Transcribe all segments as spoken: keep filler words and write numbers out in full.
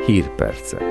Hírpercek.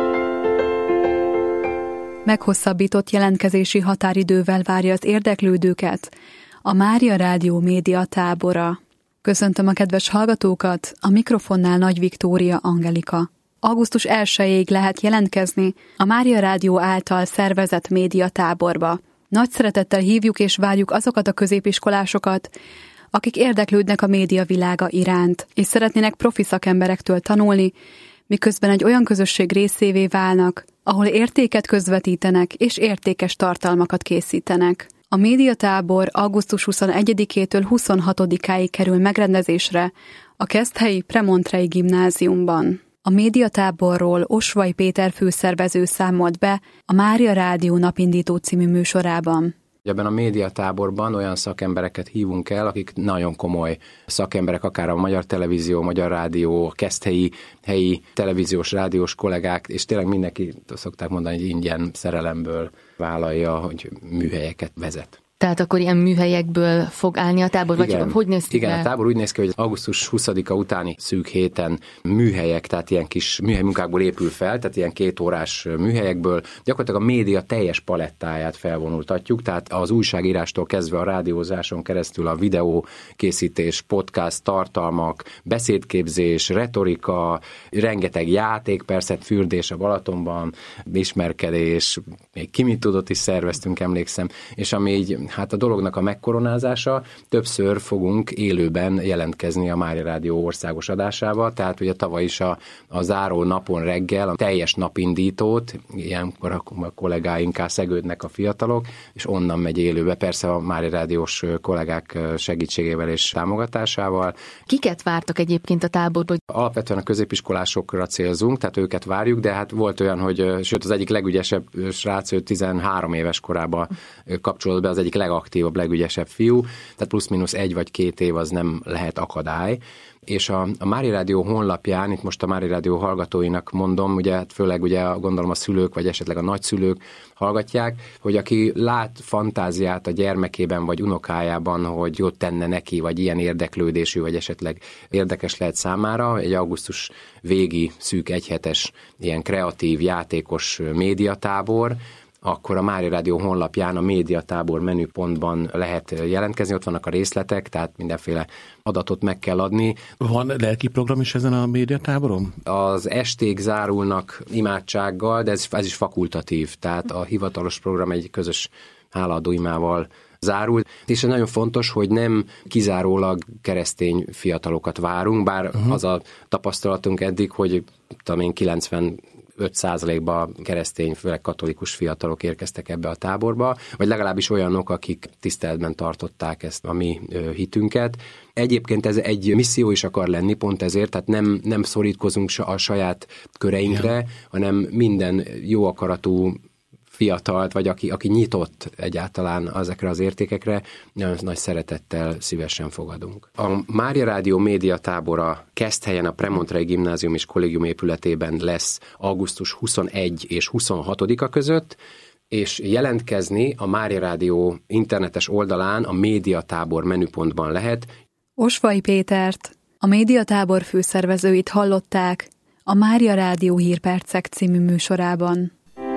Meghosszabbított jelentkezési határidővel várja az érdeklődőket a Mária Rádió média tábora. Köszöntöm a kedves hallgatókat, a mikrofonnál Nagy Viktória Angelika. augusztus elsejéig lehet jelentkezni a Mária Rádió által szervezett média táborba. Nagy szeretettel hívjuk és várjuk azokat a középiskolásokat, akik érdeklődnek a média világa iránt, és szeretnének profi szakemberektől tanulni, miközben egy olyan közösség részévé válnak, ahol értéket közvetítenek és értékes tartalmakat készítenek. A médiatábor augusztus huszonegyedikétől huszonhatodikáig kerül megrendezésre a Keszthelyi Premontrei Gimnáziumban. A médiatáborról Osvay Péter főszervező számolt be a Mária Rádió napindító című műsorában. Ebben a médiatáborban olyan szakembereket hívunk el, akik nagyon komoly szakemberek, akár a Magyar Televízió, Magyar Rádió, a keszthelyi helyi televíziós, rádiós kollégák, és tényleg mindenki, szokták mondani, hogy ingyen szerelemből vállalja, hogy műhelyeket vezet. Tehát akkor ilyen műhelyekből fog állni a tábor, vagy igen, hogy néz ki? Igen, be? A tábor úgy néz ki, hogy augusztus huszadika utáni szűk héten műhelyek, tehát ilyen kis műhelymunkákból épül fel, tehát ilyen két órás műhelyekből gyakorlatilag a média teljes palettáját felvonultatjuk, tehát az újságírástól kezdve a rádiózáson keresztül a videókészítés, podcast, tartalmak, beszédképzés, retorika, rengeteg játék, persze fürdés a Balatonban, ismerkedés, még ki mit tudott is szerveztünk, emlékszem, és ami így hát a dolognak a megkoronázása, többször fogunk élőben jelentkezni a Mária Rádió országos adásával, tehát ugye tavaly is a, a záró napon reggel a teljes napindítót, ilyenkor a kollégáink szegődnek a fiatalok, és onnan megy élőbe, persze a Mária Rádiós kollégák segítségével és támogatásával. Kiket vártak egyébként a táborban? Alapvetően a középiskolásokra célzunk, tehát őket várjuk, de hát volt olyan, hogy sőt az egyik legügyesebb srác, ő tizenhárom éves korában kapcsolódott be, az egyik legaktívabb, legügyesebb fiú, tehát plusz-minusz egy vagy két év az nem lehet akadály. És a, a Mária Rádió honlapján, itt most a Mária Rádió hallgatóinak mondom, ugye főleg ugye gondolom a szülők, vagy esetleg a nagyszülők hallgatják, hogy aki lát fantáziát a gyermekében, vagy unokájában, hogy jót tenne neki, vagy ilyen érdeklődésű, vagy esetleg érdekes lehet számára, egy augusztus végi szűk egyhetes ilyen kreatív, játékos médiatábor, akkor a Mária Rádió honlapján a médiatábor menüpontban lehet jelentkezni, ott vannak a részletek, tehát mindenféle adatot meg kell adni. Van lelki program is ezen a médiatáboron? Az esték zárulnak imádsággal, de ez, ez is fakultatív, tehát a hivatalos program egy közös hálaadó imával zárul, és ez nagyon fontos, hogy nem kizárólag keresztény fiatalokat várunk, bár uh-huh. az a tapasztalatunk eddig, hogy tudom én kilencven öt százalékban keresztény, főleg katolikus fiatalok érkeztek ebbe a táborba, vagy legalábbis olyanok, akik tiszteletben tartották ezt a mi hitünket. Egyébként ez egy misszió is akar lenni, pont ezért, tehát nem, nem szorítkozunk a saját köreinkre, ja. hanem minden jó akaratú fiatalt, vagy aki, aki nyitott egyáltalán ezekre az értékekre, nagyon nagy szeretettel szívesen fogadunk. A Mária Rádió médiatábora Keszthelyen a Premontrei Gimnázium és Kollégium épületében lesz augusztus huszonegyedike és huszonhatodika között, és jelentkezni a Mária Rádió internetes oldalán a médiatábor menüpontban lehet. Osvay Pétert, a médiatábor főszervezőit hallották a Mária Rádió Hírpercek című műsorában.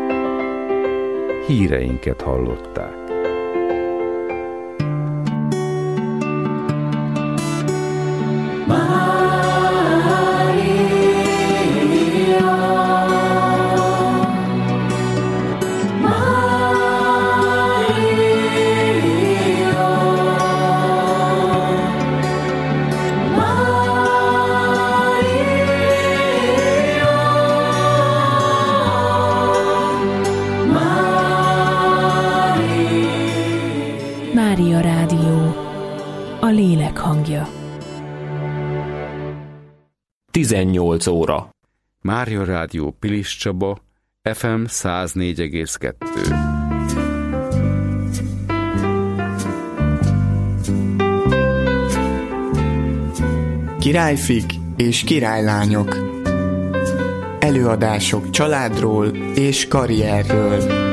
Híreinket hallották. Mária Rádió, a lélek hangja. tizennyolc óra. Mária Rádió Pilis Csaba, ef em száz négy egész kettő. Királyfik és királylányok. Előadások családról és karrierről.